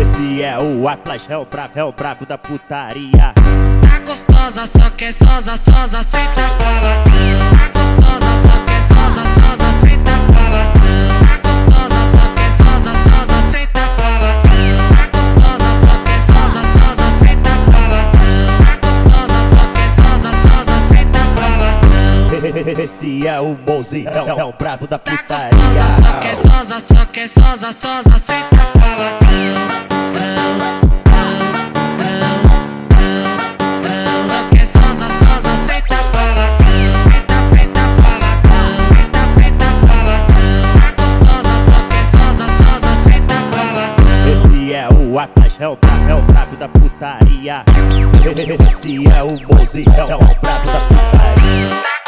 Esse é o Atlas, é o brabo da putaria. Tá gostosa, só quer sosa, sosa, senta paladão. Tá gostosa, só quer sosa, sosa, senta paladão. Tá gostosa, só quer sosa, sosa, senta paladão. Tá gostosa, só quer sosa, sosa, senta paladão. Tá gostosa, só quer sosa, sosa, senta paladão. Esse é o Mozi, é o brabo da Tá putaria. gostosa, só quer sosa, só quer sosa, sosa, senta paladão. O Atlas é o brabo da putaria. Esse é o Mozi, é o brabo da putaria.